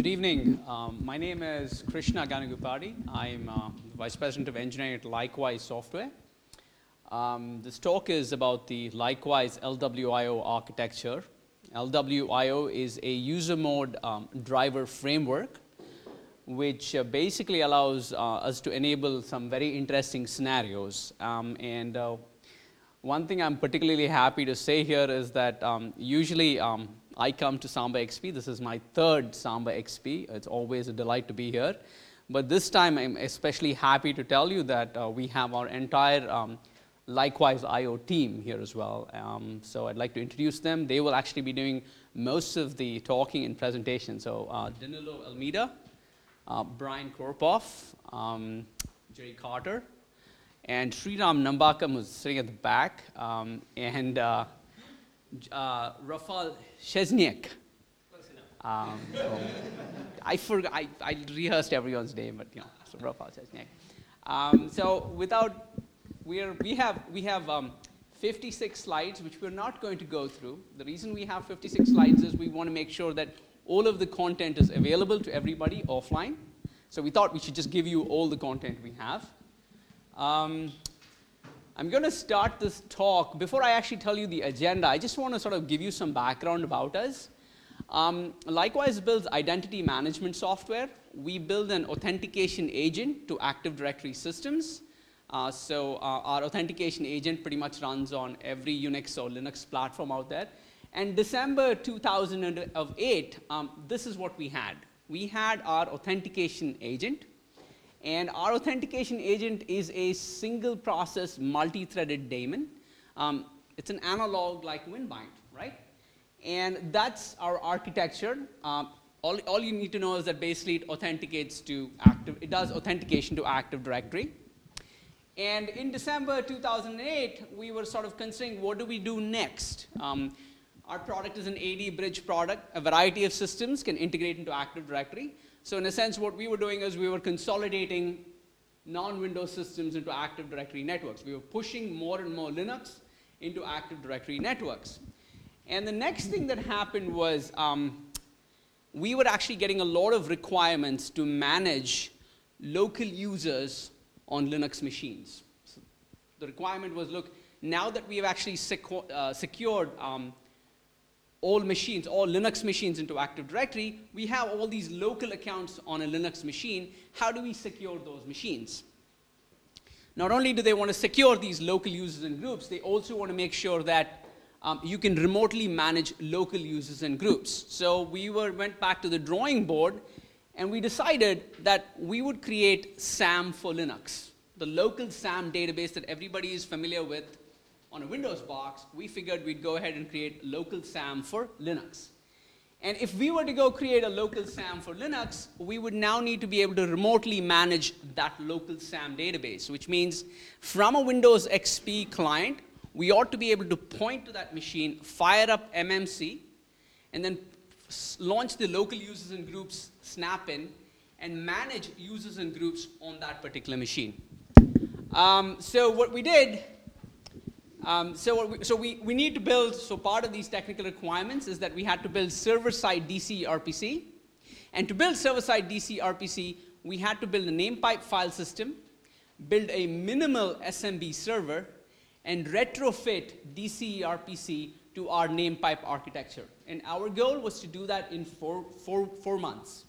Good evening. My name is Krishna Ganagupadi. I'm Vice President of Engineering at Likewise Software. This talk is about the Likewise LWIO architecture. LWIO is a user mode driver framework which basically allows us to enable some very interesting scenarios. One thing I'm particularly happy to say here is that usually I come to Samba XP. This is my third Samba XP. It's always a delight to be here. But this time I'm especially happy to tell you that we have our entire Likewise IO team here as well. So I'd like to introduce them. They will actually be doing most of the talking and presentation. So Danilo Almeida, Brian Korpoff, Jerry Carter, and Sriram Nambakam, who's sitting at the back, and Rafal Shezniak. I forgot. I rehearsed everyone's name, but so Rafal Shezniak. So we have 56 slides, which we're not going to go through. The reason we have 56 slides is we want to make sure that all of the content is available to everybody offline. So we thought we should just give you all the content we have. I'm going to start this talk. Before I actually tell you the agenda, I just want to sort of give you some background about us. Likewise builds identity management software. We build an authentication agent to Active Directory systems. So our authentication agent pretty much runs on every Unix or Linux platform out there. And December 2008, this is what we had. We had our authentication agent. And our authentication agent is a single process multi-threaded daemon. It's an analog like Winbind, right? And that's our architecture. All you need to know is that basically it authenticates to it does authentication to Active Directory. And in December 2008, we were sort of considering what do we do next? Our product is an AD bridge product. A variety of systems can integrate into Active Directory. So in a sense, what we were doing is we were consolidating non-Windows systems into Active Directory networks. We were pushing more and more Linux into Active Directory networks. And the next thing that happened was we were actually getting a lot of requirements to manage local users on Linux machines. So the requirement was, look, now that we have actually secured all Linux machines into Active Directory, we have all these local accounts on a Linux machine. How do we secure those machines? Not only do they want to secure these local users and groups, they also want to make sure that you can remotely manage local users and groups. So we went back to the drawing board, and we decided that we would create SAM for Linux, the local SAM database that everybody is familiar with. On a Windows box, we figured we'd go ahead and create local SAM for Linux. And if we were to go create a local SAM for Linux, we would now need to be able to remotely manage that local SAM database, which means from a Windows XP client, we ought to be able to point to that machine, fire up MMC, and then launch the local users and groups snap-in, and manage users and groups on that particular machine. So what we did, we need to build, so part of these technical requirements is that we had to build server-side DCRPC. And to build server-side DCRPC, we had to build a namepipe file system, build a minimal SMB server, and retrofit DCRPC to our namepipe architecture. And our goal was to do that in four months.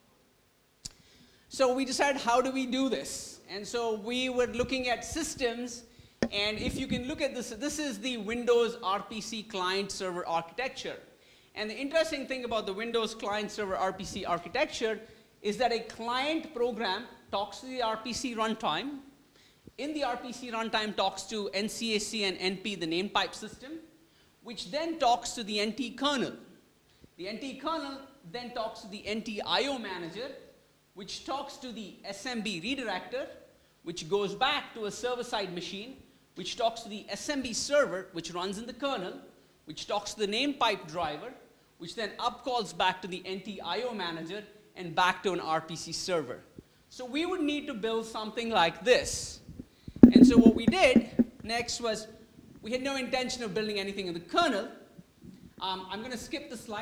So we decided, how do we do this? And so we were looking at systems. And if you can look at this, this is the Windows RPC client-server architecture. And the interesting thing about the Windows client-server RPC architecture is that a client program talks to the RPC runtime. In the RPC runtime talks to NCAC and NP, the namepipe system, which then talks to the NT kernel. The NT kernel then talks to the NT IO manager, which talks to the SMB redirector, which goes back to a server-side machine, which talks to the SMB server, which runs in the kernel, which talks to the namepipe driver, which then upcalls back to the NT IO manager and back to an RPC server. So we would need to build something like this. And so what we did next was, we had no intention of building anything in the kernel. I'm going to skip the slide.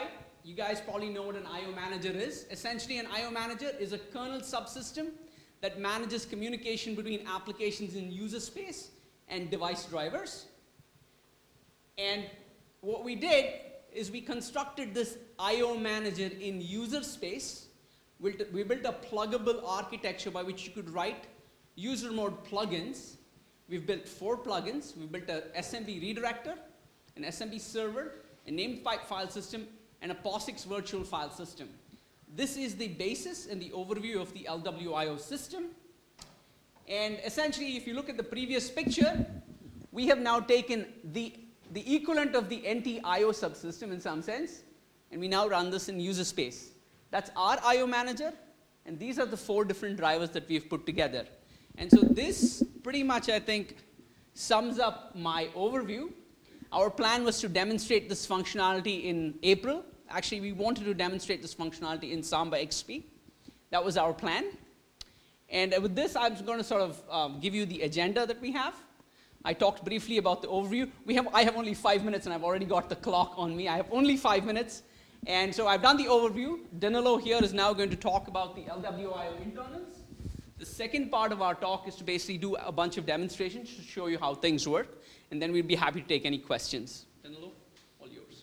you guys probably know what an I/O manager is. Essentially, an I/O manager is a kernel subsystem that manages communication between applications in user space and device drivers. And what we did is we constructed this I/O manager in user space. We built a pluggable architecture by which you could write user mode plugins. We've built 4 plugins. We've built a SMB redirector, an SMB server, a named pipe file system, and a POSIX virtual file system. This is the basis and the overview of the LWIO system. And essentially, if you look at the previous picture, we have now taken the equivalent of the NT-IO subsystem in some sense, and we now run this in user space. That's our I/O manager, and these are the 4 different drivers that we've put together. And so this pretty much, I think, sums up my overview. Our plan was to demonstrate this functionality in April. Actually, we wanted to demonstrate this functionality in Samba XP. That was our plan. And with this, I'm going to sort of give you the agenda that we have. I talked briefly about the overview. I have only 5 minutes, and I've already got the clock on me. I have only 5 minutes. And so I've done the overview. Danilo here is now going to talk about the LWIO internals. The second part of our talk is to basically do a bunch of demonstrations to show you how things work. And then we'd be happy to take any questions. Danilo, all yours.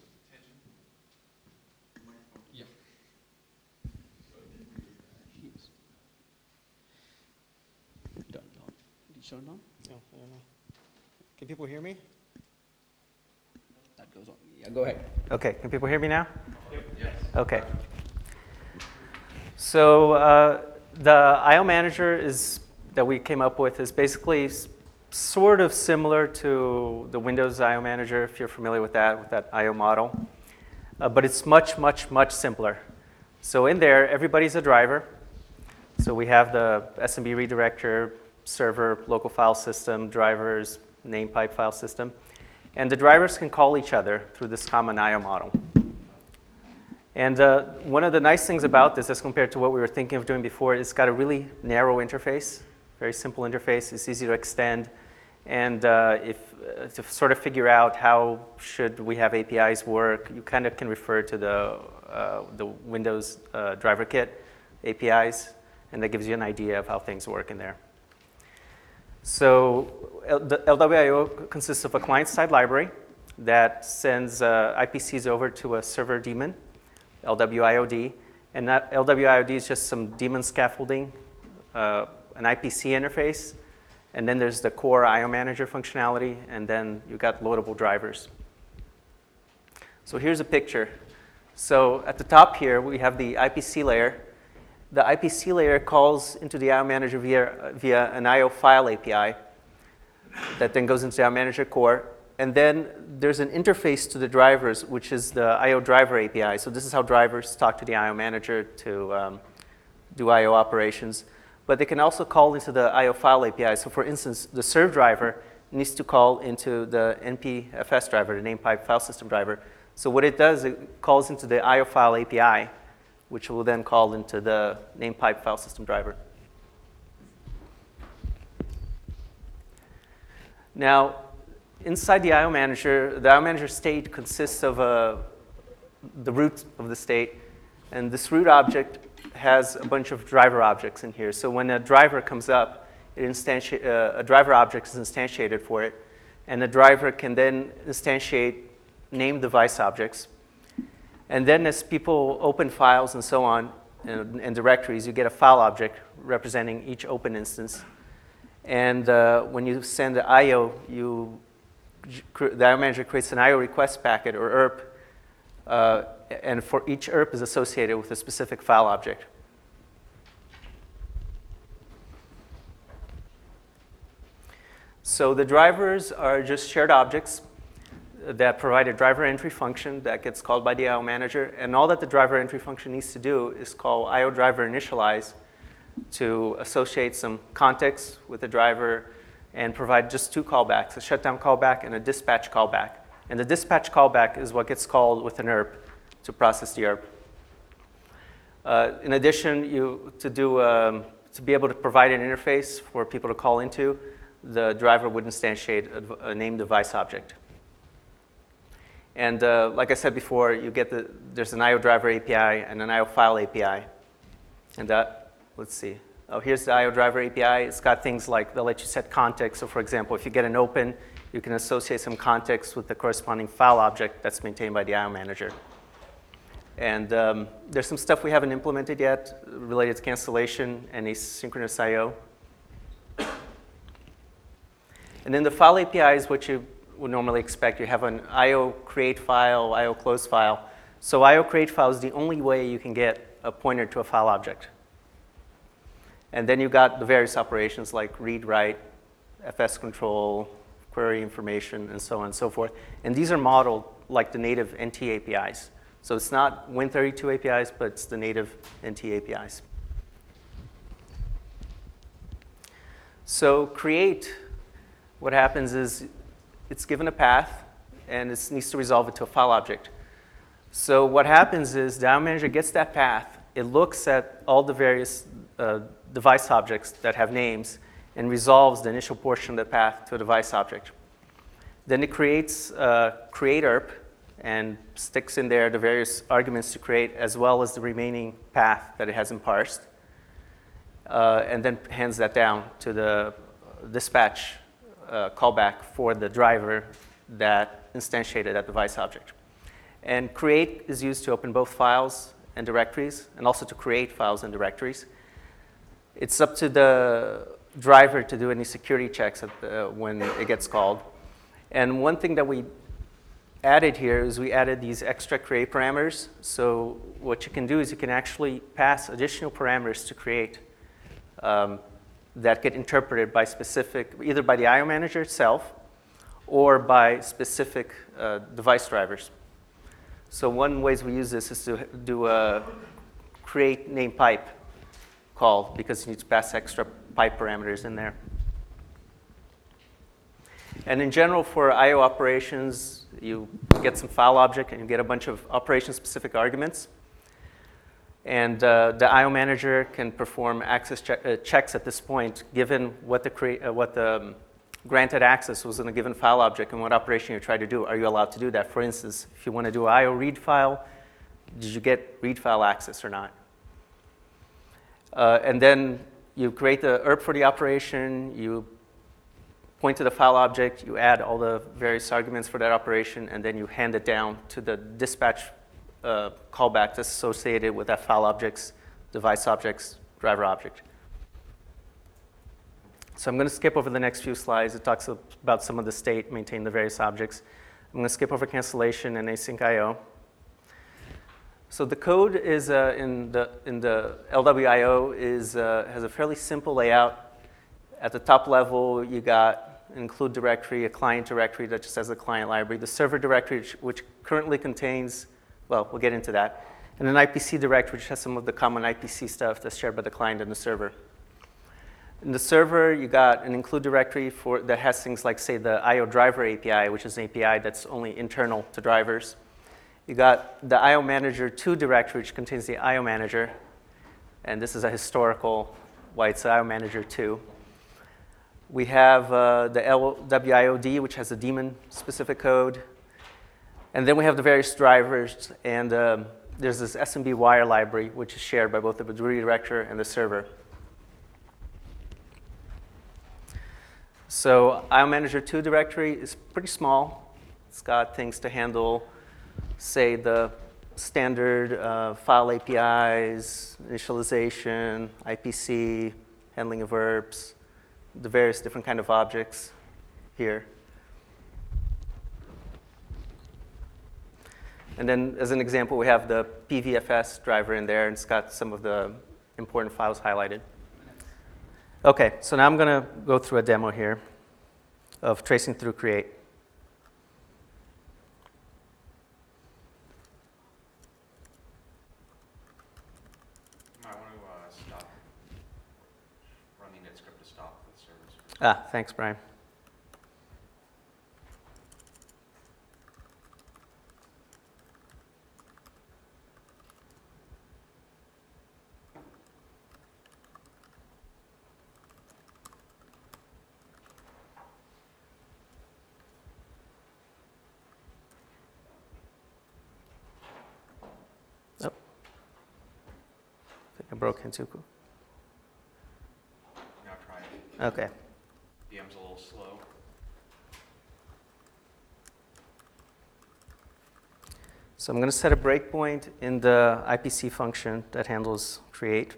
Yeah. Done. Did you shut it down? No, I don't know. Can people hear me? That goes on. Yeah, go ahead. Okay, can people hear me now? Yes. Okay. So the I/O manager that we came up with is basically sort of similar to the Windows I/O manager, if you're familiar with that I/O model. But it's much, much, much simpler. So in there, everybody's a driver. So we have the SMB redirector, server, local file system, drivers, name pipe file system. And the drivers can call each other through this common I/O model. And one of the nice things about this, as compared to what we were thinking of doing before, is it's got a really narrow interface, very simple interface. It's easy to extend. And to sort of figure out how should we have APIs work, you kind of can refer to the Windows driver kit APIs, and that gives you an idea of how things work in there. So the LWIO consists of a client-side library that sends IPCs over to a server daemon, LWIOD, and that LWIOD is just some daemon scaffolding, an IPC interface, and then there's the core I/O manager functionality, and then you've got loadable drivers. So here's a picture. So at the top here, we have the IPC layer. The IPC layer calls into the I/O manager via an I/O file API that then goes into the I/O manager core. And then there's an interface to the drivers, which is the I/O driver API. So this is how drivers talk to the I/O manager to do I/O operations. But they can also call into the I/O file API. So for instance, the serve driver needs to call into the NPFS driver, the name pipe file system driver. So what it does, it calls into the I/O file API, which will then call into the name pipe file system driver. Now, inside the I/O manager, the I/O manager state consists of the root of the state. And this root object has a bunch of driver objects in here. So when a driver comes up, a driver object is instantiated for it. And the driver can then instantiate named device objects. And then as people open files and so on, and directories, you get a file object representing each open instance. And when you send the I/O, the I/O manager creates an I/O request packet, or ERP, and for each ERP is associated with a specific file object. So the drivers are just shared objects that provide a driver entry function that gets called by the I/O manager. And all that the driver entry function needs to do is call I/O driver initialize to associate some context with the driver and provide just 2 callbacks, a shutdown callback and a dispatch callback. And the dispatch callback is what gets called with an ERP to process the ERP. In addition, to be able to provide an interface for people to call into, the driver would instantiate a named device object. And like I said before, you get there's an IO driver API and an IO file API. And let's see. Oh, here's the IO driver API. It's got things like they'll let you set context. So for example, if you get an open, you can associate some context with the corresponding file object that's maintained by the IO manager. And there's some stuff we haven't implemented yet related to cancellation and asynchronous IO. And then the file API is what you would normally expect. You have an IO create file, IO close file. So IO create file is the only way you can get a pointer to a file object. And then you got the various operations like read, write, FS control, query information, and so on and so forth. And these are modeled like the native NT APIs. So it's not Win32 APIs, but it's the native NT APIs. So create, what happens is it's given a path, and it needs to resolve it to a file object. So what happens is the IO manager gets that path. It looks at all the various device objects that have names and resolves the initial portion of the path to a device object. Then it creates create ERP and sticks in there the various arguments to create as well as the remaining path that it hasn't parsed. And then hands that down to the dispatch callback for the driver that instantiated that device object. And create is used to open both files and directories, and also to create files and directories. It's up to the driver to do any security checks when it gets called. And one thing that we added here is we added these extra create parameters. So what you can do is you can actually pass additional parameters to create that get interpreted by specific, either by the IO manager itself or by specific device drivers. So one ways we use this is to do a create name pipe call because you need to pass extra pipe parameters in there. And in general, for IO operations, you get some file object and you get a bunch of operation-specific arguments. And the IO manager can perform access checks at this point, given what the granted access was in a given file object and what operation you try to do. Are you allowed to do that? For instance, if you want to do an IO read file, did you get read file access or not? And then you create the ERP for the operation, you point to the file object, you add all the various arguments for that operation, and then you hand it down to the dispatch callback that's associated with that file objects, device objects, driver object. So I'm going to skip over the next few slides. It talks about some of the state, maintain the various objects. I'm going to skip over cancellation and async IO. So the code is in the LWIO has a fairly simple layout. At the top level, you got an include directory, a client directory that just has a client library, the server directory, which currently contains, well, we'll get into that, and an IPC directory, which has some of the common IPC stuff that's shared by the client and the server. In the server, you got an include directory that has things like, say, the IO driver API, which is an API that's only internal to drivers. You got the IO manager 2 directory, which contains the IO manager. And this is a historical why it's IO manager 2. We have the LWIOD, which has a daemon-specific code. And then we have the various drivers. And there's this SMB wire library, which is shared by both the redirector and the server. So IO manager 2 directory is pretty small. It's got things to handle, say, the standard file APIs, initialization, IPC, handling of verbs, the various different kind of objects here. And then as an example, we have the PVFS driver in there, and it's got some of the important files highlighted. Okay, so now I'm going to go through a demo here of tracing through create. You might want to stop running that script to stop the service. Ah, thanks, Brian. I broke into. Now try it. Okay. VM's a little slow. So I'm going to set a breakpoint in the IPC function that handles create.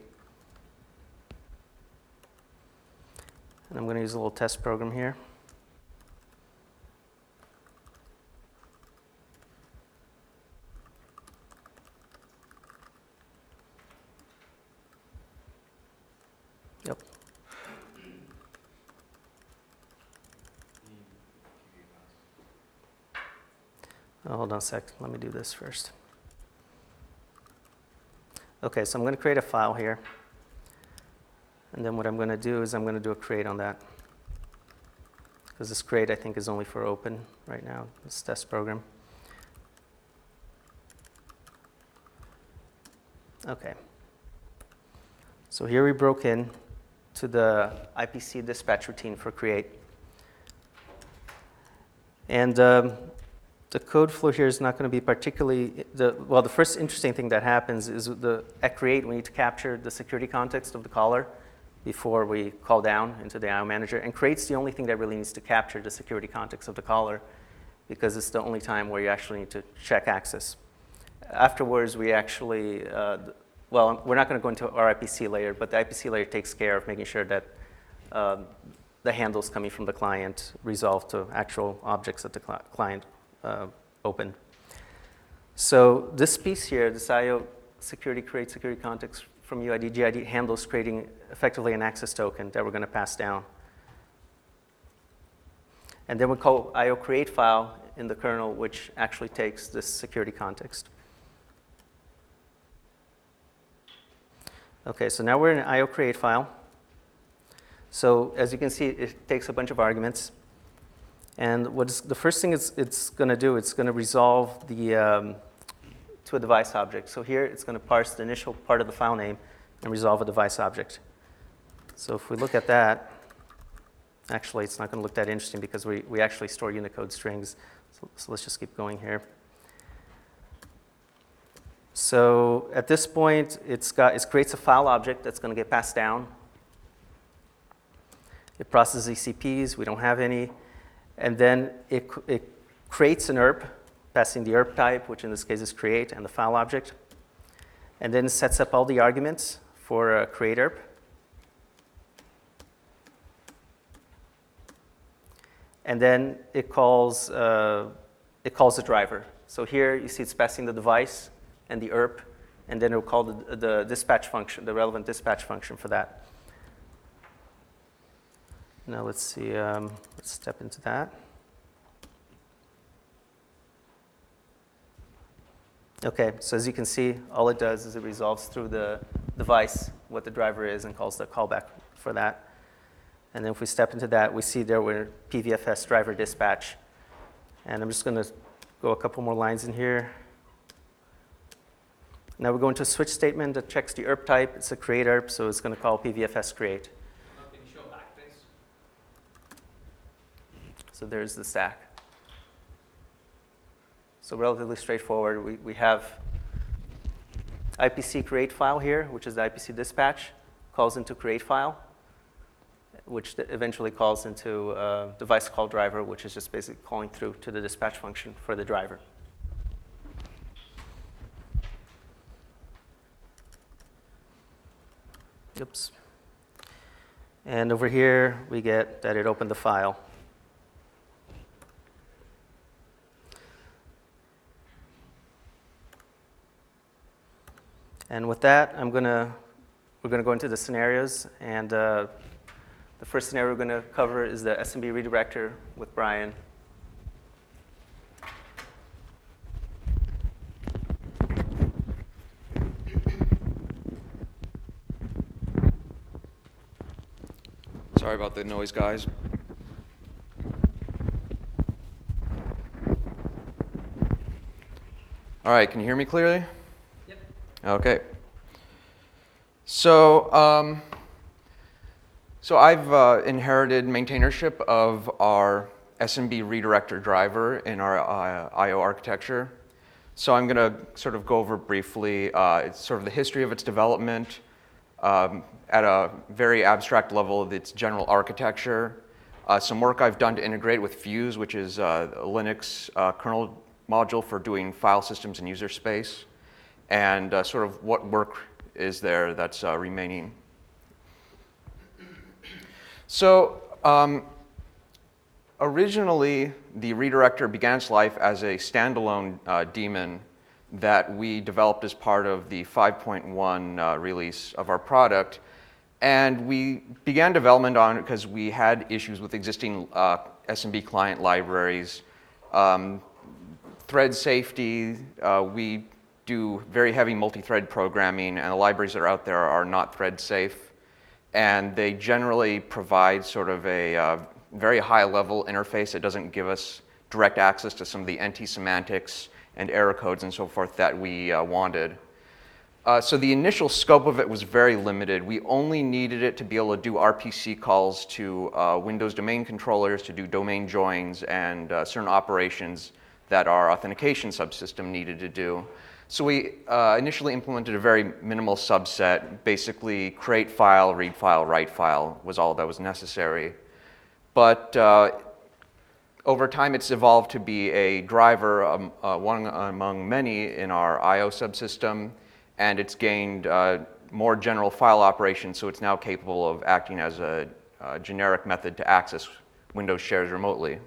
And I'm going to use a little test program here. Yep. Oh, hold on a sec. Let me do this first. Okay, so I'm going to create a file here. And then what I'm going to do is I'm going to do a create on that. Because this create, I think, is only for open right now, this test program. Okay. So here we broke in to the IPC dispatch routine for create. And the code flow here is not going to be particularly, well, the first interesting thing that happens is at create, we need to capture the security context of the caller before we call down into the IO manager. And create's the only thing that really needs to capture the security context of the caller because it's the only time where you actually need to check access. Afterwards, we actually, well, we're not going to go into our IPC layer, but the IPC layer takes care of making sure that the handles coming from the client resolve to actual objects that the client opened. So this piece here, this IO security create security context from UID GID handles creating effectively an access token that we're going to pass down. And then we call IO create file in the kernel, which actually takes this security context. Okay, so now we're in an IO create file. So as you can see, it takes a bunch of arguments. And the first thing it's going to do, it's going to resolve the to a device object. So here it's going to parse the initial part of the file name and resolve a device object. So if we look at that, actually it's not going to look that interesting because we actually store Unicode strings. So let's just keep going here. So at this point, it creates a file object that's going to get passed down. It processes ECPs. We don't have any. And then it creates an ERP, passing the ERP type, which in this case is create, and the file object. And then it sets up all the arguments for create ERP. And then it calls the driver. So here you see it's passing the device and the ERP, and then it will call the dispatch function, the relevant dispatch function for that. Now let's see, let's step into that. Okay, so as you can see, all it does is it resolves through the device what the driver is and calls the callback for that. And then if we step into that, we see there we're PVFS driver dispatch. And I'm just going to go a couple more lines in here. Now we're going to a switch statement that checks the ERP type. It's a create ERP, so it's going to call PVFS create. Can you show backtrace? So there's the stack. So relatively straightforward. We have IPC create file here, which is the IPC dispatch, calls into create file, which eventually calls into device call driver, which is just basically calling through to the dispatch function for the driver. Oops. And over here, we get that it opened the file. And with that, we're going to go into the scenarios. And the first scenario we're going to cover is the SMB redirector with Brian. Sorry about the noise, guys. All right, can you hear me clearly? Yep. Okay. So, so I've inherited maintainership of our SMB redirector driver in our I/O architecture. So I'm going to sort of go over briefly it's sort of the history of its development, at a very abstract level of its general architecture. Some work I've done to integrate with Fuse, which is a Linux kernel module for doing file systems and user space, and sort of what work is there that's remaining. So originally, the redirector began its life as a standalone daemon that we developed as part of the 5.1 release of our product. And we began development on it because we had issues with existing SMB client libraries. Thread safety, we do very heavy multi-thread programming, and the libraries that are out there are not thread safe. And they generally provide sort of a very high-level interface that doesn't give us direct access to some of the NT semantics and error codes and so forth that we wanted. So the initial scope of it was very limited. We only needed it to be able to do RPC calls to Windows domain controllers, to do domain joins, and certain operations that our authentication subsystem needed to do. So we initially implemented a very minimal subset. Basically, create file, read file, write file was all that was necessary. But over time, it's evolved to be a driver, one among many in our I/O subsystem, and it's gained more general file operations, so it's now capable of acting as a generic method to access Windows shares remotely.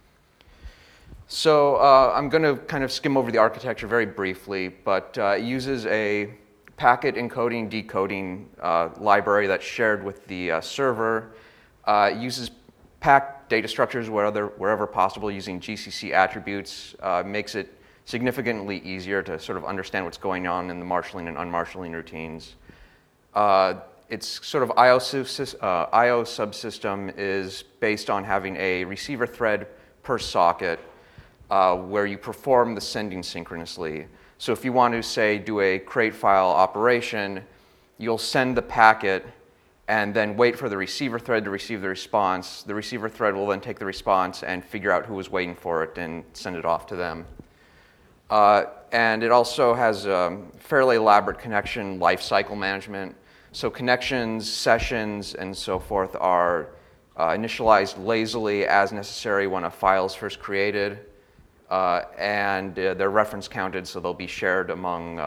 So I'm going to kind of skim over the architecture very briefly, but it uses a packet encoding, decoding library that's shared with the server. It uses packed data structures wherever possible using GCC attributes, makes it significantly easier to sort of understand what's going on in the marshalling and unmarshalling routines. Its sort of I/O subsystem is based on having a receiver thread per socket where you perform the sending synchronously. So if you want to, say, do a create file operation, you'll send the packet and then wait for the receiver thread to receive the response. The receiver thread will then take the response and figure out who was waiting for it and send it off to them. And it also has fairly elaborate connection lifecycle management. So connections, sessions, and so forth are initialized lazily as necessary when a file is first created. And they're reference counted, so they'll be shared among,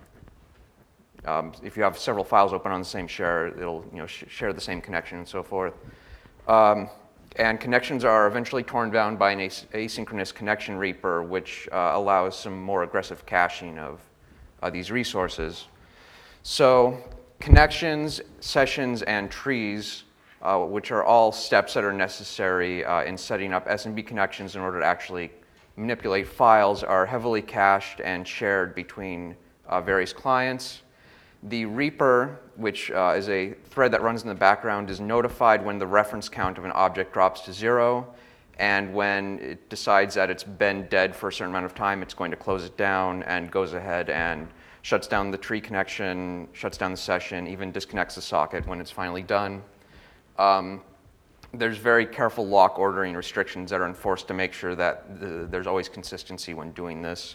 if you have several files open on the same share, it'll share the same connection and so forth. And connections are eventually torn down by an asynchronous connection reaper, which allows some more aggressive caching of these resources. So connections, sessions, and trees, which are all steps that are necessary in setting up SMB connections in order to actually manipulate files, are heavily cached and shared between various clients. The Reaper, which is a thread that runs in the background, is notified when the reference count of an object drops to 0. And when it decides that it's been dead for a certain amount of time, it's going to close it down and goes ahead and shuts down the tree connection, shuts down the session, even disconnects the socket when it's finally done. There's very careful lock ordering restrictions that are enforced to make sure that there's always consistency when doing this.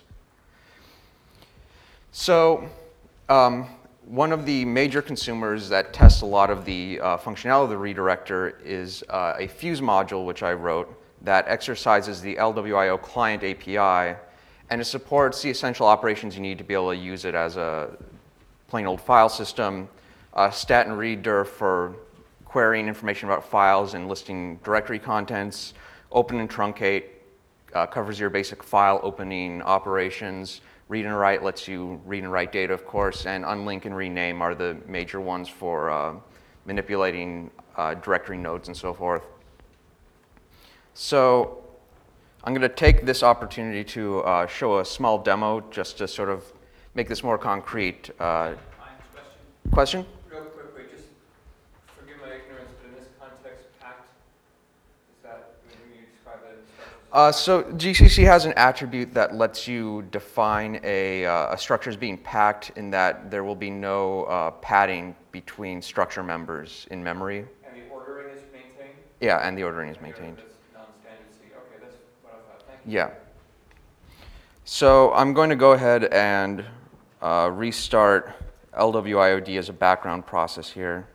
So one of the major consumers that tests a lot of the functionality of the redirector is a Fuse module, which I wrote, that exercises the LWIO client API, and it supports the essential operations you need to be able to use it as a plain old file system, stat and reader for querying information about files and listing directory contents, open and truncate covers your basic file opening operations, read and write lets you read and write data, of course, and unlink and rename are the major ones for manipulating directory nodes and so forth. So I'm going to take this opportunity to show a small demo just to sort of make this more concrete. Question? Real quickly, just forgive my ignorance, but in this context, packed, is that when you describe it? So GCC has an attribute that lets you define a structure as being packed in that there will be no padding between structure members in memory. And the ordering is maintained? Yeah, and the ordering is maintained. That's non-standard C. Okay, that's what I thought. Thank you. Yeah. So I'm going to go ahead and restart LWIOD as a background process here.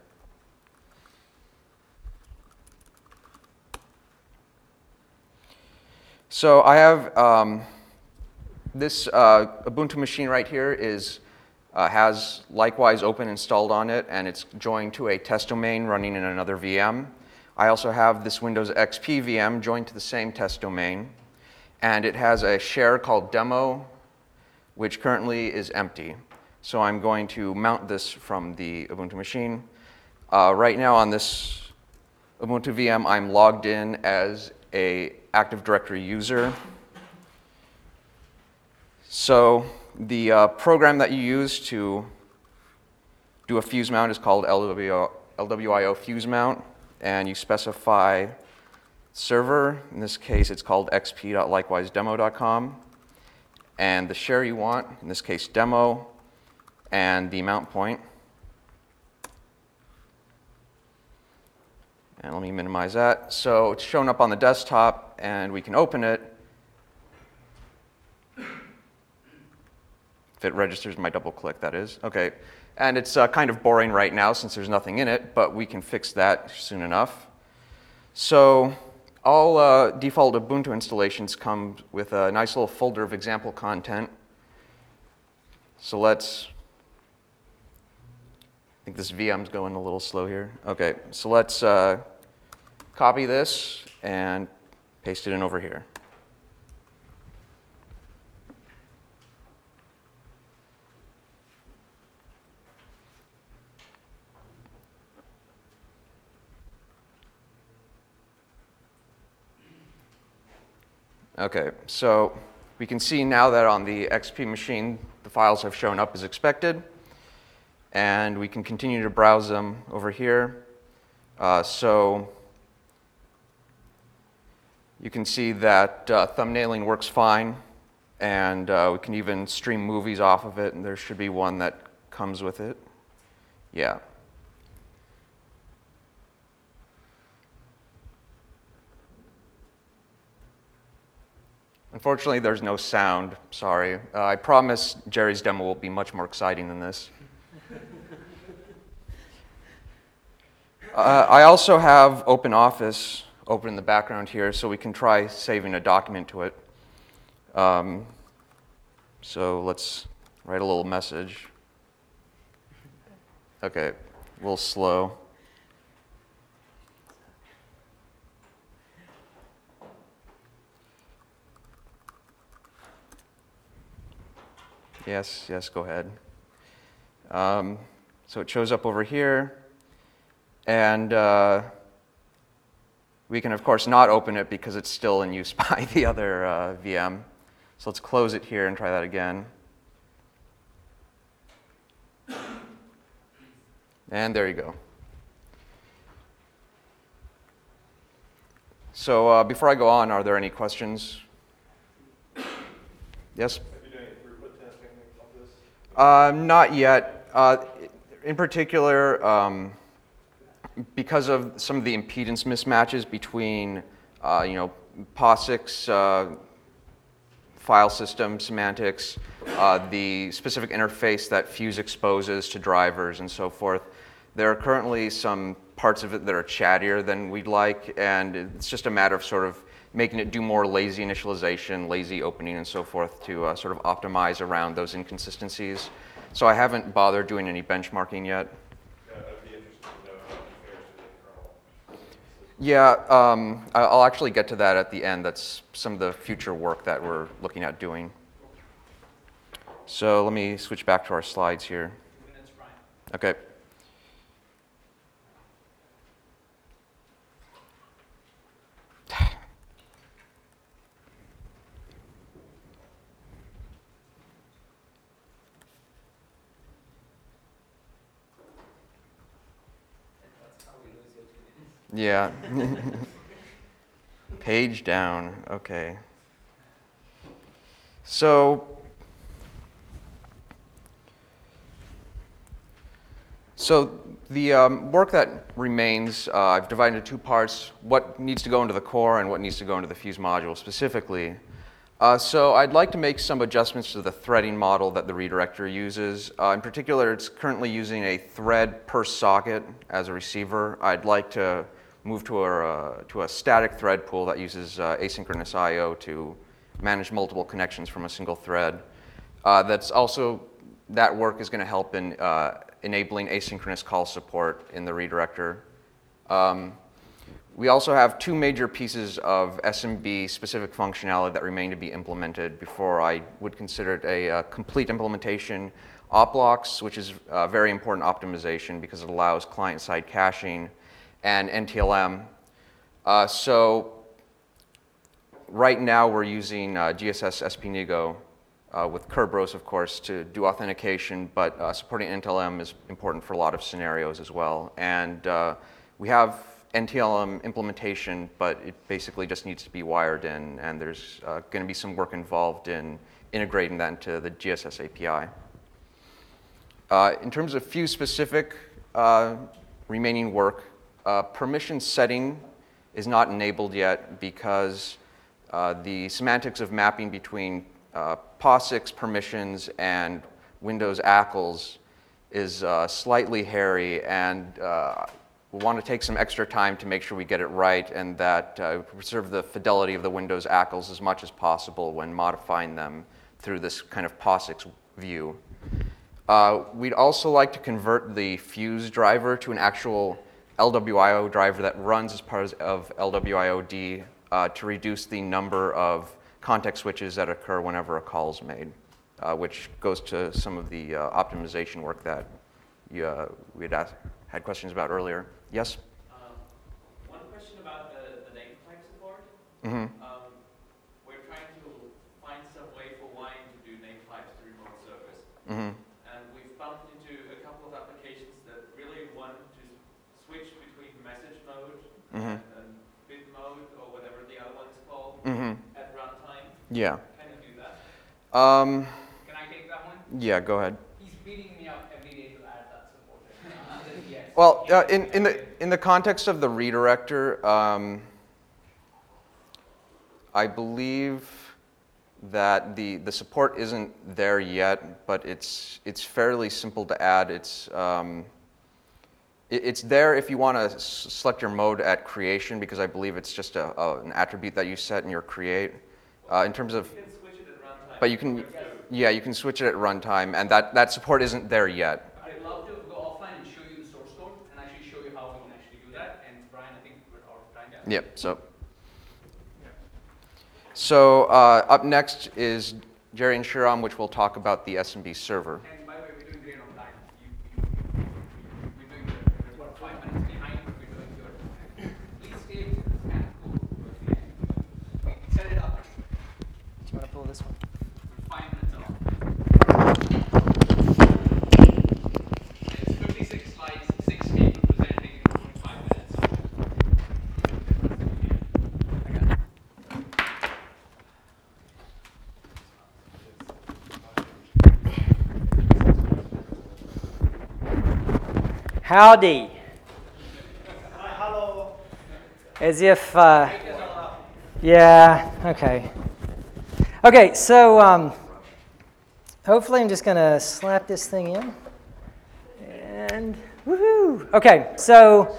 So I have this Ubuntu machine right here has likewise Open installed on it, and it's joined to a test domain running in another VM. I also have this Windows XP VM joined to the same test domain, and it has a share called demo, which currently is empty. So I'm going to mount this from the Ubuntu machine. Right now on this Ubuntu VM, I'm logged in as an Active Directory user. So the program that you use to do a fuse mount is called LWIO fuse mount, and you specify server. In this case, it's called xp.likewisedemo.com, and the share you want, in this case demo, and the mount point. And let me minimize that. So it's shown up on the desktop, and we can open it. If it registers my double click, that is. Okay. And it's kind of boring right now since there's nothing in it, but we can fix that soon enough. So all default Ubuntu installations come with a nice little folder of example content. So I think this VM's going a little slow here. Okay, so let's copy this and paste it in over here. Okay, so we can see now that on the XP machine, the files have shown up as expected, and we can continue to browse them over here. So you can see that thumbnailing works fine, and we can even stream movies off of it, and there should be one that comes with it. Yeah. Unfortunately, there's no sound. Sorry. I promise Jerry's demo will be much more exciting than this. I also have OpenOffice open in the background here, so we can try saving a document to it. So let's write a little message. Okay, a little slow. Yes, go ahead. So it shows up over here, and we can, of course, not open it because it's still in use by the other VM. So let's close it here and try that again. And there you go. So before I go on, are there any questions? Yes? Not yet. In particular, because of some of the impedance mismatches between, POSIX file system semantics, the specific interface that Fuse exposes to drivers and so forth, there are currently some parts of it that are chattier than we'd like, and it's just a matter of sort of making it do more lazy initialization, lazy opening, and so forth to sort of optimize around those inconsistencies. So I haven't bothered doing any benchmarking yet. I'd be interested to know how it compares to the kernel. Yeah, I'll actually get to that at the end. That's some of the future work that we're looking at doing. So let me switch back to our slides here. 2 minutes, Brian. Okay. Yeah. Page down. Okay. So the work that remains, I've divided into 2 parts: what needs to go into the core and what needs to go into the Fuse module specifically. So I'd like to make some adjustments to the threading model that the redirector uses. In particular, it's currently using a thread per socket as a receiver. I'd like to move to a static thread pool that uses asynchronous I/O to manage multiple connections from a single thread. That work is going to help in enabling asynchronous call support in the redirector. We also have two major pieces of SMB-specific functionality that remain to be implemented before I would consider it a complete implementation. OpLocks, which is a very important optimization because it allows client-side caching, and NTLM. So right now we're using GSS SP-Nigo with Kerberos, of course, to do authentication, but supporting NTLM is important for a lot of scenarios as well. And we have NTLM implementation, but it basically just needs to be wired in, and there's going to be some work involved in integrating that into the GSS API. In terms of few specific remaining work, permission setting is not enabled yet because the semantics of mapping between POSIX permissions and Windows ACLs is slightly hairy, and we'll want to take some extra time to make sure we get it right and that preserve the fidelity of the Windows ACLs as much as possible when modifying them through this kind of POSIX view. We'd also like to convert the Fuse driver to an actual LWIO driver that runs as part of LWIOD to reduce the number of context switches that occur whenever a call is made, which goes to some of the optimization work that we had questions about earlier. Yes? One question about the name type support. Mm-hmm. We're trying to find some way for Wine to do name types to remote service. Mm-hmm. And we've bumped into a couple of applications that really want to switch between message mode Mm-hmm. and bit mode or whatever the other one's called Mm-hmm. at runtime. Yeah. Can you do that? Can I take that one? Yeah, go ahead. He's beating me up every day to add that support. Yes. Well, in the context of the redirector, I believe that the support isn't there yet, but it's fairly simple to add. It's there if you want to select your mode at creation, because I believe it's just an attribute that you set in your create. In terms of, You can switch it at runtime. but you can switch it at runtime, and that support isn't there yet. I'd love to go offline and show you the source code and actually show you how we can actually do that. And Brian, I think we're out of time. Yep. So up next is Jerry and Shiram, which will talk about the SMB server. And by the way, we're doing great on time. We're doing good. We're about 5 minutes behind, but we're doing good. Please stay. It's kind of cool. Set it up. Do you want to pull this one? We're 5 minutes off. It's 56 slides, 6 people presenting in 45 minutes. I got it. Howdy. Hello. As if, yeah, okay. Okay, so hopefully I'm just going to slap this thing in. And woohoo. Okay, so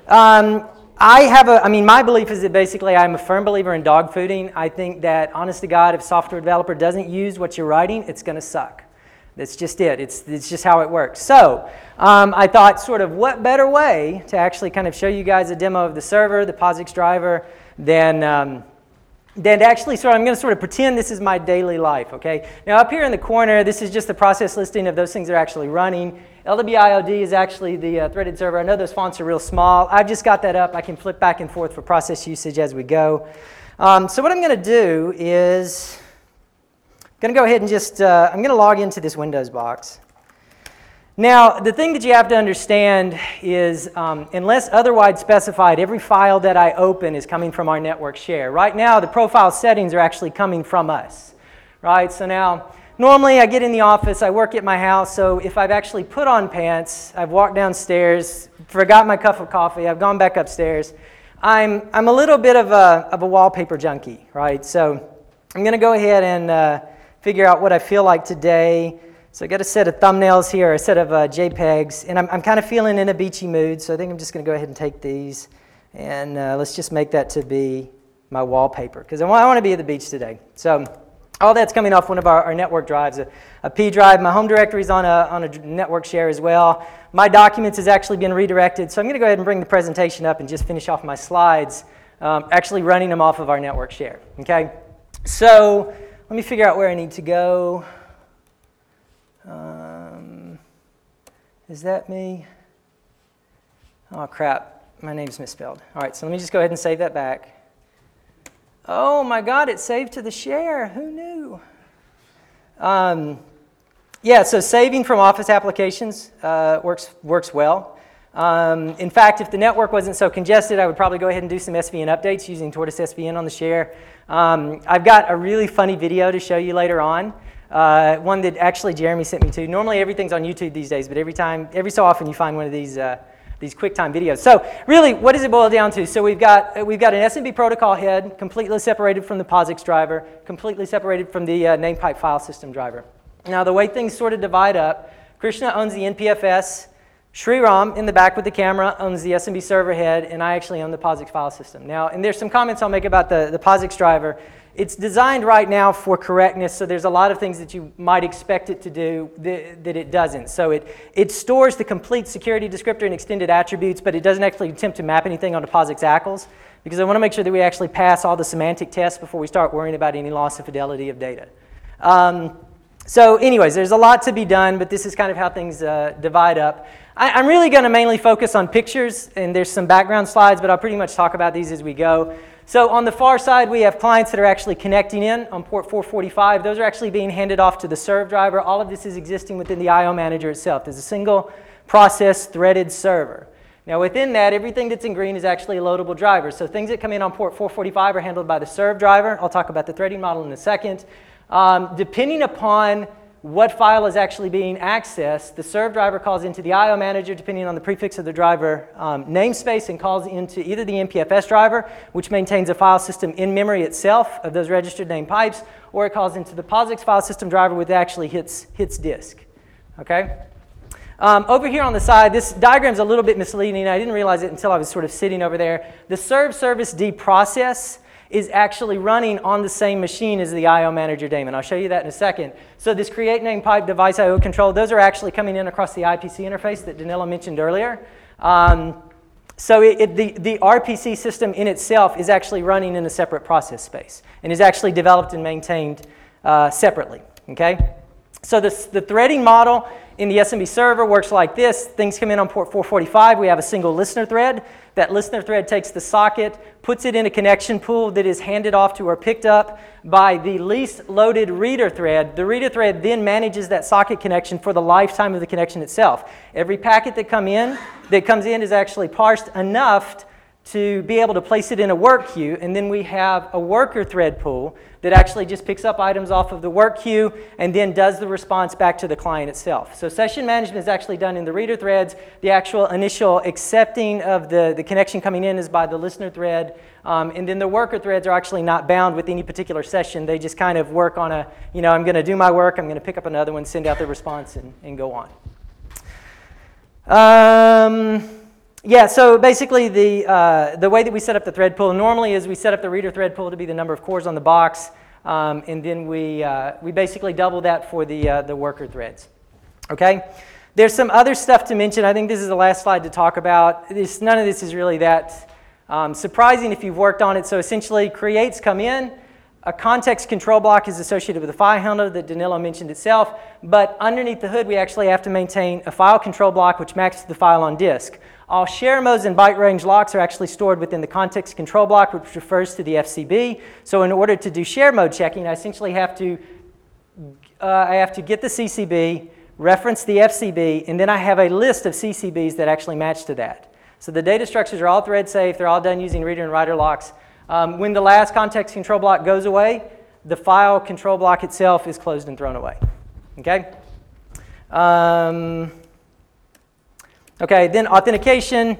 my belief is that basically I'm a firm believer in dog fooding. I think that, honest to God, if a software developer doesn't use what you're writing, it's going to suck. That's just it. It's just how it works. So I thought, sort of, what better way to actually kind of show you guys a demo of the server, the POSIX driver, than to actually I'm going to sort of pretend this is my daily life, okay? Now, up here in the corner, this is just the process listing of those things that are actually running. LWIOD is actually the threaded server. I know those fonts are real small. I've just got that up. I can flip back and forth for process usage as we go. So what I'm going to do is I'm going to go ahead and just, I'm going to log into this Windows box. Now, the thing that you have to understand is, unless otherwise specified, every file that I open is coming from our network share. Right now, the profile settings are actually coming from us, right? So now, normally I get in the office, I work at my house, so if I've actually put on pants, I've walked downstairs, forgot my cup of coffee, I've gone back upstairs, I'm a little bit of a wallpaper junkie, right? So I'm going to go ahead and figure out what I feel like today. So I got a set of thumbnails here, a set of JPEGs, and I'm kind of feeling in a beachy mood, so I think I'm just going to go ahead and take these, and let's just make that to be my wallpaper, because I want to be at the beach today. So all that's coming off one of our network drives, a P drive. My home directory is on a network share as well. My documents has actually been redirected, so I'm going to go ahead and bring the presentation up and just finish off my slides, actually running them off of our network share. Okay, so let me figure out where I need to go. Is that me? Oh crap, my name's misspelled. All right, so let me just go ahead and save that back. Oh my God, it saved to the share. Who knew? Yeah, so saving from Office applications works well. In fact, if the network wasn't so congested, I would probably go ahead and do some SVN updates using Tortoise SVN on the share. I've got a really funny video to show you later on. One that actually Jeremy sent me to. Normally everything's on YouTube these days, but every so often you find one of these QuickTime videos. So really, what does it boil down to? So we've got an SMB protocol head, completely separated from the POSIX driver, completely separated from the namepipe file system driver. Now the way things sort of divide up, Krishna owns the NPFS, Sriram in the back with the camera owns the SMB server head, and I actually own the POSIX file system. Now, and there's some comments I'll make about the POSIX driver. It's designed right now for correctness, so there's a lot of things that you might expect it to do that it doesn't. So it stores the complete security descriptor and extended attributes, but it doesn't actually attempt to map anything onto POSIX ACLs, because I want to make sure that we actually pass all the semantic tests before we start worrying about any loss of fidelity of data. So anyways, there's a lot to be done, but this is kind of how things divide up. I'm really going to mainly focus on pictures, and there's some background slides, but I'll pretty much talk about these as we go. So on the far side, we have clients that are actually connecting in on port 445. Those are actually being handed off to the serve driver. All of this is existing within the I/O manager itself. There's a single process threaded server. Now within that, everything that's in green is actually a loadable driver. So things that come in on port 445 are handled by the serve driver. I'll talk about the threading model in a second. Depending upon what file is actually being accessed, the serve driver calls into the I/O manager depending on the prefix of the driver namespace, and calls into either the NPFS driver, which maintains a file system in memory itself of those registered name pipes, or it calls into the POSIX file system driver, which actually hits disk. Okay? Over here on the side, this diagram's a little bit misleading. I didn't realize it until I was sort of sitting over there. The serve service D process is actually running on the same machine as the I/O manager daemon. I'll show you that in a second. So this create name pipe device I/O control, those are actually coming in across the IPC interface that Danilo mentioned earlier. So the RPC system in itself is actually running in a separate process space and is actually developed and maintained separately. Okay? So the threading model in the SMB server works like this. Things come in on port 445. We have a single listener thread. That listener thread takes the socket, puts it in a connection pool that is handed off to or picked up by the least loaded reader thread. The reader thread then manages that socket connection for the lifetime of the connection itself. Every packet that comes in is actually parsed enough to be able to place it in a work queue, and then we have a worker thread pool that actually just picks up items off of the work queue and then does the response back to the client itself. So session management is actually done in the reader threads. The actual initial accepting of the connection coming in is by the listener thread, and then the worker threads are actually not bound with any particular session. They just kind of work on a, I'm going to do my work, I'm going to pick up another one, send out the response, and go on. Yeah, so basically the way that we set up the thread pool normally is we set up the reader thread pool to be the number of cores on the box, and then we basically double that for the worker threads. Okay? There's some other stuff to mention. I think this is the last slide to talk about. None of this is really that surprising if you've worked on it. So essentially, creates come in. A context control block is associated with a file handler that Danilo mentioned itself, but underneath the hood we actually have to maintain a file control block which maps to the file on disk. All share modes and byte range locks are actually stored within the context control block, which refers to the FCB. So in order to do share mode checking, I essentially have to get the CCB, reference the FCB, and then I have a list of CCBs that actually match to that. So the data structures are all thread safe. They're all done using reader and writer locks. When the last context control block goes away, the file control block itself is closed and thrown away. Okay? Okay, then authentication.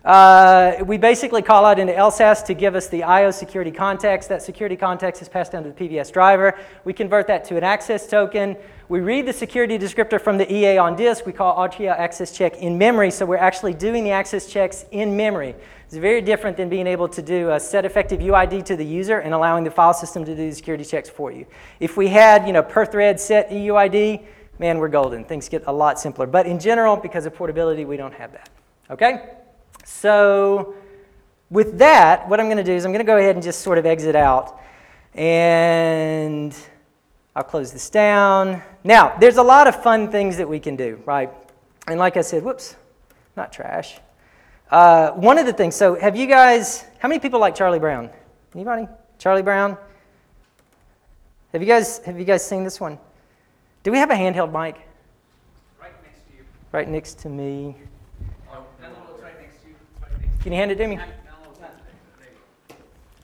We basically call out into LSASS to give us the IO security context. That security context is passed down to the PBS driver. We convert that to an access token. We read the security descriptor from the EA on disk. We call RTL access check in memory, so we're actually doing the access checks in memory. It's very different than being able to do a set effective UID to the user and allowing the file system to do the security checks for you. If we had, per thread set EUID, man, we're golden. Things get a lot simpler. But in general, because of portability, we don't have that. Okay? So with that, what I'm going to do is I'm going to go ahead and just sort of exit out. And I'll close this down. Now, there's a lot of fun things that we can do, right? And like I said, whoops, not trash. One of the things, so have you guys, how many people like Charlie Brown? Anybody? Charlie Brown? Have you guys seen this one? Do we have a handheld mic? Right next to you. Right next to me. Oh, no, it's right next to you. It's right next to Can you hand it to me? you. No, it's not. There you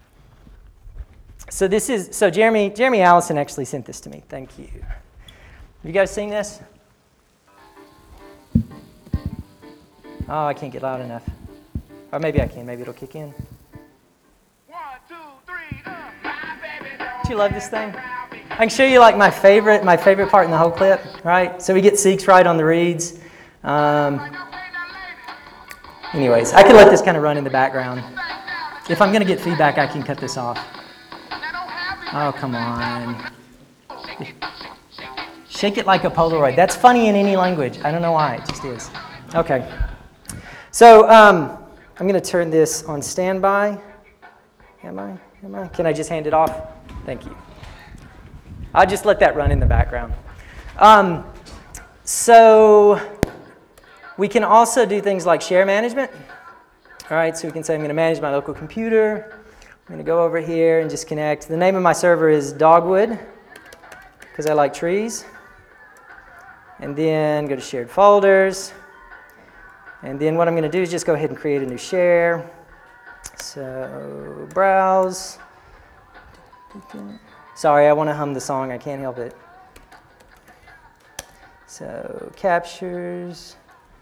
go. So Jeremy Allison actually sent this to me. Thank you. Have you guys seen this? Oh, I can't get loud enough. Or maybe I can. Maybe it'll kick in. 1, 2, 3, Do you love this thing? I can show you like my favorite part in the whole clip, right? So we get Seeks right on the reads. Anyways, I could let this kind of run in the background. If I'm going to get feedback, I can cut this off. Oh, come on. Shake it like a Polaroid. That's funny in any language. I don't know why. It just is. Okay. So I'm going to turn this on standby. Am I? Can I just hand it off? Thank you. I'll just let that run in the background. So we can also do things like share management. All right, so we can say I'm going to manage my local computer. I'm going to go over here and just connect. The name of my server is Dogwood because I like trees. And then go to shared folders. And then what I'm going to do is just go ahead and create a new share. So browse. Sorry, I want to hum the song. I can't help it. So captures,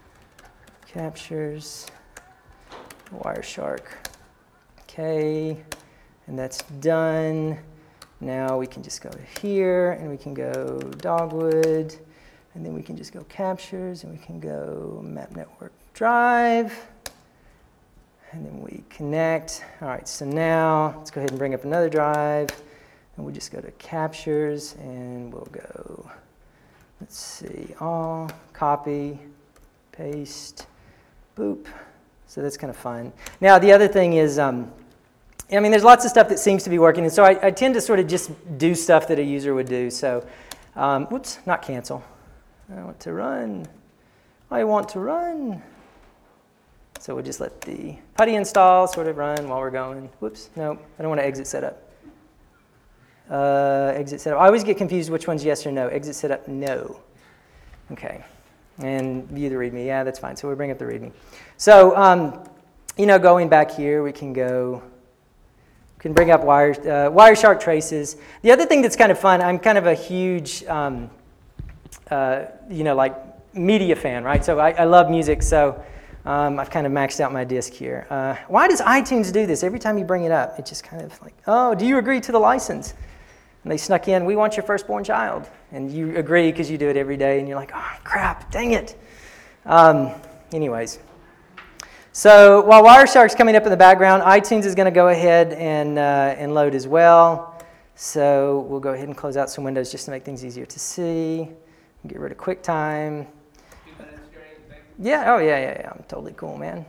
Wireshark. Okay, and that's done. Now we can just go here, and we can go Dogwood, and then we can just go captures, and we can go map network drive, and then we connect. All right, so now let's go ahead and bring up another drive. And we'll just go to captures, and we'll go, let's see, all, copy, paste, boop. So that's kind of fun. Now, the other thing is, there's lots of stuff that seems to be working. And so I tend to sort of just do stuff that a user would do. So, whoops, not cancel. I want to run. So we'll just let the PuTTY install sort of run while we're going. Whoops, no, I don't want to exit setup. Exit setup. I always get confused which one's yes or no. Exit setup, no. Okay. And view the README. Yeah, that's fine. So we'll bring up the README. So, going back here, we can bring up Wireshark traces. The other thing that's kind of fun, I'm kind of a huge, media fan, right? So I love music, so I've kind of maxed out my disk here. Why does iTunes do this? Every time you bring it up, it's just kind of like, oh, do you agree to the license? And they snuck in, we want your firstborn child. And you agree because you do it every day, and you're like, oh, crap, dang it. Anyways. So while Wireshark's coming up in the background, iTunes is going to go ahead and load as well. So we'll go ahead and close out some windows just to make things easier to see. Get rid of QuickTime. Yeah, oh yeah. I'm totally cool, man.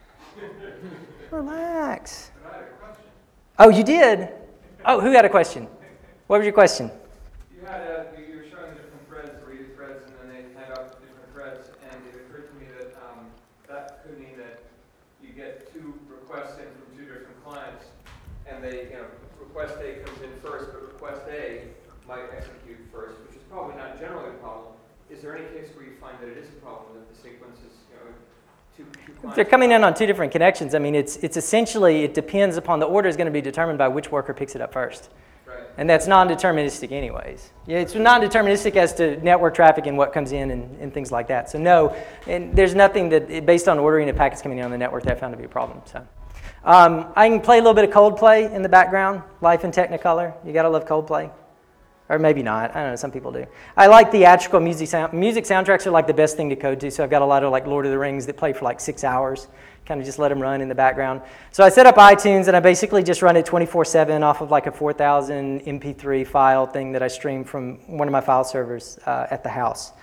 Relax. But I had a question. Oh, you did? Oh, who had a question? What was your question? You were showing different threads, read threads, and then they hand out different threads, and it occurred to me that that could mean that you get 2 requests in from 2 different clients, and request A comes in first, but request A might execute first, which is probably not generally a problem. Is there any case where you find that it is a problem, that the sequence is, two clients? If they're coming in on 2 different connections, it's essentially, it depends upon, the order is going to be determined by which worker picks it up first. Right. And that's non-deterministic anyways. Yeah, it's non-deterministic as to network traffic and what comes in and things like that. So no, and there's nothing that, based on ordering of packets coming in on the network, that I found to be a problem. So I can play a little bit of Coldplay in the background, Life in Technicolor. You gotta love Coldplay. Or maybe not, I don't know, some people do. I like theatrical music soundtracks are like the best thing to code to, so I've got a lot of like Lord of the Rings that play for like 6 hours. Kind of just let them run in the background. So I set up iTunes and I basically just run it 24/7 off of like a 4,000 MP3 file thing that I stream from one of my file servers at the house.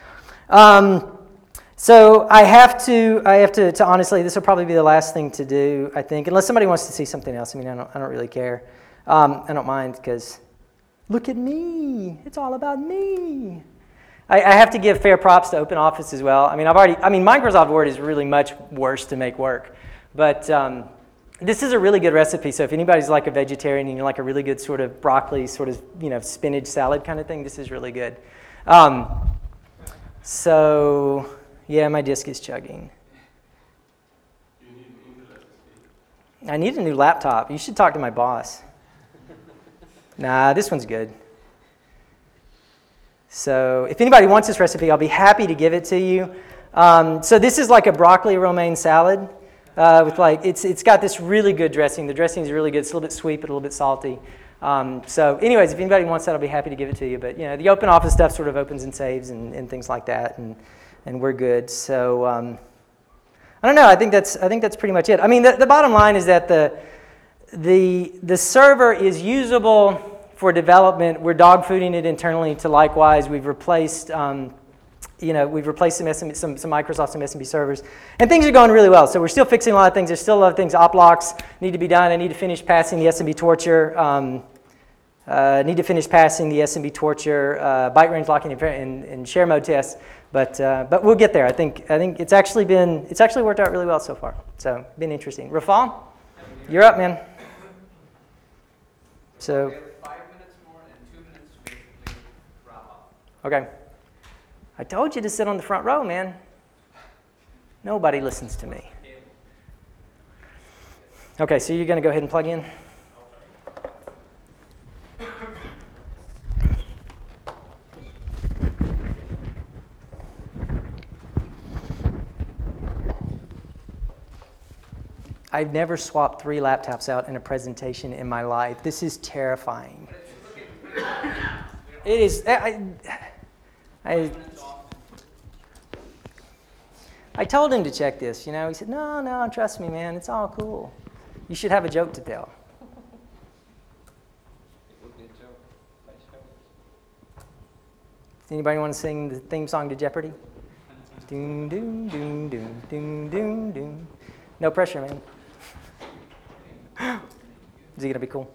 So I have to honestly, this will probably be the last thing to do, I think, unless somebody wants to see something else. I mean, I don't really care. I don't mind because look at me, it's all about me. I have to give fair props to OpenOffice as well. I mean, Microsoft Word is really much worse to make work, but this is a really good recipe. So if anybody's like a vegetarian and you like a really good sort of broccoli, sort of spinach salad kind of thing, this is really good. So yeah, my disk is chugging. I need a new laptop. You should talk to my boss. Nah, this one's good. So if anybody wants this recipe, I'll be happy to give it to you. So this is like a broccoli romaine salad with like, it's got this really good dressing. The dressing is really good. It's a little bit sweet, but a little bit salty. So anyways, if anybody wants that, I'll be happy to give it to you. But the OpenOffice stuff sort of opens and saves and things like that, and we're good. So I don't know. I think that's pretty much it. I mean, the bottom line is that the server is usable for development. We're dog fooding it internally to Likewise. We've replaced, some Microsoft, some SMB servers, and things are going really well. So we're still fixing a lot of things. There's still a lot of things. Oplocks need to be done. I need to finish passing the SMB torture. Byte range locking and share mode tests. But we'll get there. I think it's actually worked out really well so far. So been interesting. Rafal, you're up, man. So. 5 minutes more and 2 minutes to basically wrap up. Okay. I told you to sit on the front row, man. Nobody listens to me. Okay, so you're going to go ahead and plug in? I've never swapped 3 laptops out in a presentation in my life. This is terrifying. It is. I told him to check this, He said, no, trust me, man. It's all cool. You should have a joke to tell. Does anybody want to sing the theme song to Jeopardy? Doom, doom, doom, doom, doom, doom, doom. No pressure, man. Is he going to be cool?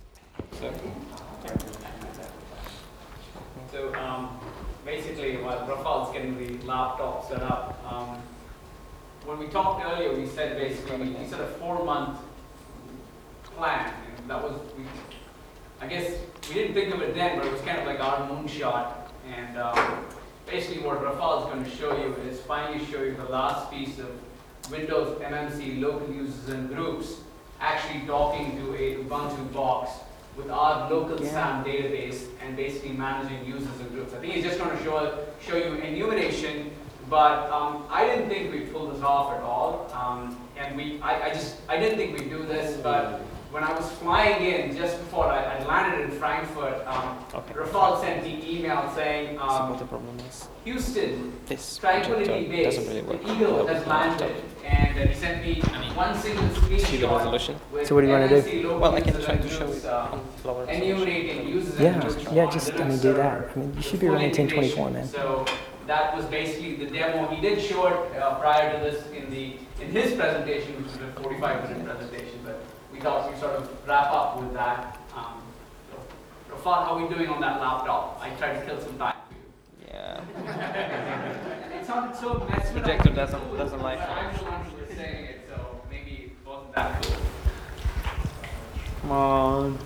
So basically, while Rafal's getting the laptop set up, when we talked earlier, we said basically we set a 4-month plan. And that was, I guess we didn't think of it then, but it was kind of like our moonshot. And basically, what Rafal is going to show you is finally show you the last piece of Windows MMC local users and groups actually talking to a Ubuntu box with our local SAM database and basically managing users and groups. I think he's just going to show you enumeration, but I didn't think we'd pull this off at all. And I didn't think we'd do this, but when I was flying in just before I landed in Frankfurt, Rafal sent the email saying, what the problem is. Houston, This Tranquility Base, doesn't really work. the Eagle has landed, and he sent me one single screenshot with So what do you want to do? MSC Well, I can local try to users show and you groups, on lower enumerating users and groups Yeah, on just, the do server that. You should be with running full 1024, integration. man. So that was basically the demo. He did show it prior to this in his presentation, which was a 45-minute presentation, but we thought we'd sort of wrap up with that. Rafal, how are we doing on that laptop? I tried to kill some time. Yeah. It sounded so messy. Projector doesn't like it. I'm the one who was saying it, so maybe it wasn't that cool. Come on.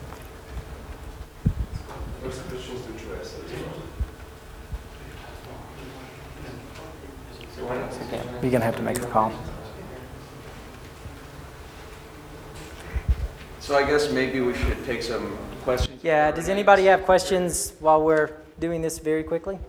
You're going to have to make a call. So I guess maybe we should take some questions. Yeah, does anybody have questions while we're doing this very quickly?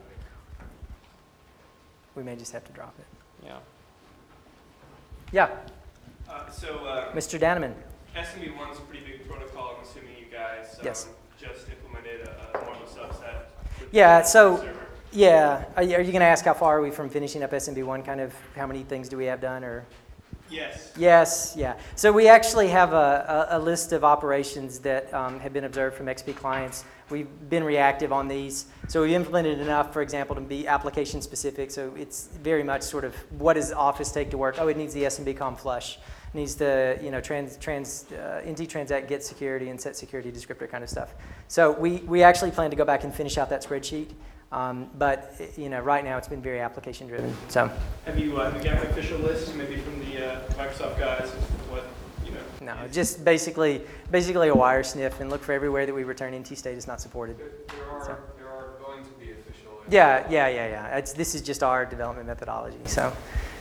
We may just have to drop it. Yeah. Yeah, So Mr. Daneman. SMB1 is a pretty big protocol. I'm assuming you guys Yes. just implemented more of a subset. with Yeah, the so- server. Yeah, are you going to ask how far are we from finishing up SMB1, kind of how many things do we have done, or? Yes. Yes, yeah. So we actually have a list of operations that have been observed from XP clients. We've been reactive on these. So we implemented enough, for example, to be application specific. So it's very much sort of what does Office take to work? Oh, it needs the SMB com flush. It needs the NT transact get security and set security descriptor kind of stuff. So we actually plan to go back and finish out that spreadsheet. But right now it's been very application driven. So. Have you got an official list, maybe from the Microsoft guys, of what No, just basically a wire sniff and look for everywhere that we return NT state is not supported. There are going to be official. Yeah. This is just our development methodology. So.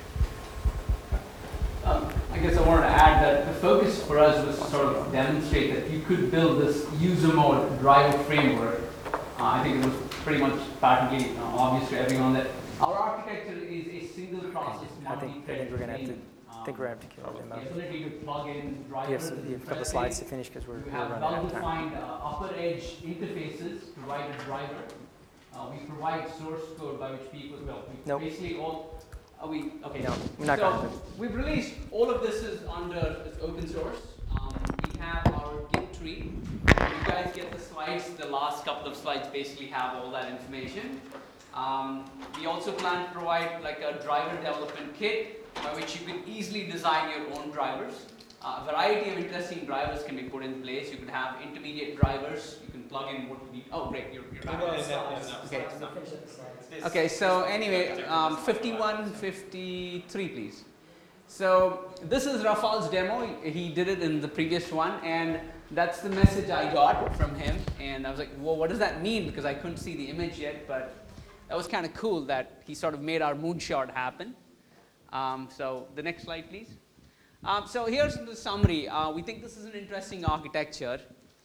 I guess I wanted to add that the focus for us was to sort of demonstrate that you could build this user mode driver framework. I think it was pretty much patently obvious to everyone that our architecture is a single process I think we're gonna have to. I think we're gonna have to kill the demo. The ability to plug in drivers. We have a couple of slides to finish because we're We running have out of time. well-defined upper edge interfaces to write a driver. We provide source code by which people, Nope. basically all, okay. No, we're not so going to. we've released, all of this is under open source. We have our Git tree. You guys get the slides. The last couple of slides basically have all that information. We also plan to provide like a driver development kit by which you can easily design your own drivers. A variety of interesting drivers can be put in place. You can have intermediate drivers. You can plug in what you. Oh, great! You're back. Okay. Okay. So anyway, 51, 53, please. So this is Rafal's demo. He did it in the previous one, and that's the message I got from him. And I was like, well, what does that mean? Because I couldn't see the image yet, but that was kind of cool that he sort of made our moonshot happen. So the next slide, please. So here's the summary. We think this is an interesting architecture.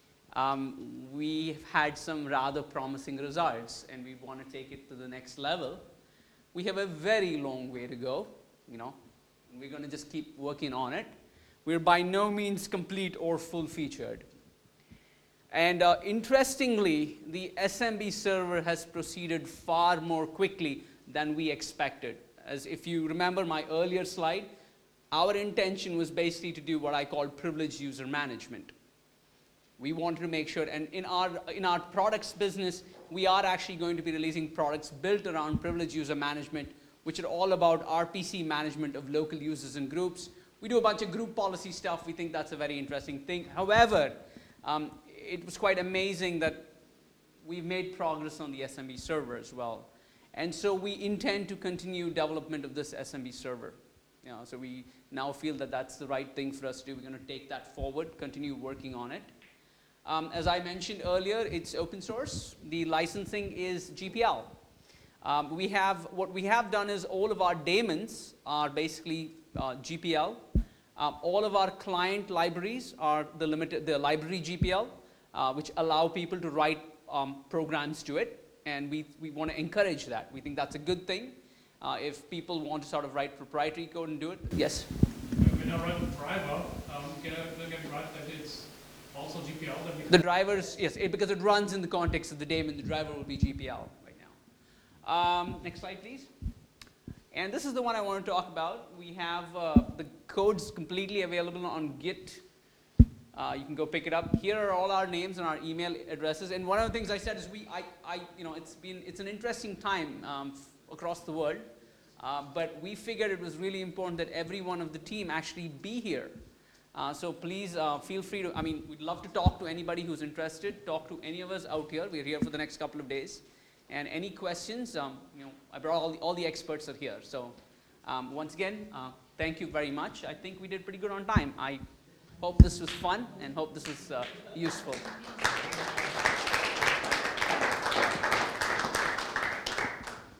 We've had some rather promising results, and we want to take it to the next level. We have a very long way to go, and we're going to just keep working on it. We're by no means complete or full-featured. And interestingly, the SMB server has proceeded far more quickly than we expected. As if you remember my earlier slide, our intention was basically to do what I call privileged user management. We wanted to make sure, and in our products business, we are actually going to be releasing products built around privileged user management, which are all about RPC management of local users and groups. We do a bunch of group policy stuff. We think that's a very interesting thing. However, it was quite amazing that we've made progress on the SMB server as well. And so we intend to continue development of this SMB server. So we now feel that that's the right thing for us to do. We're going to take that forward, continue working on it. As I mentioned earlier, it's open source. The licensing is GPL. What we have done is all of our daemons are basically GPL. All of our client libraries are the library GPL, which allow people to write programs to it. And we want to encourage that. We think that's a good thing. If people want to sort of write proprietary code and do it. Yes? When I run driver, can I get right that it's also GPL? The drivers, yes, because it runs in the context of the daemon, the driver will be GPL right now. Next slide, please. And this is the one I want to talk about. We have the codes completely available on Git. You can go pick it up. Here are all our names and our email addresses. And one of the things I said is it's an interesting time across the world. But we figured it was really important that everyone of the team actually be here. So please feel free to, we'd love to talk to anybody who's interested. Talk to any of us out here. We're here for the next couple of days. And any questions, I brought all the experts are here. So once again, thank you very much. I think we did pretty good on time. I hope this was fun and hope this was useful.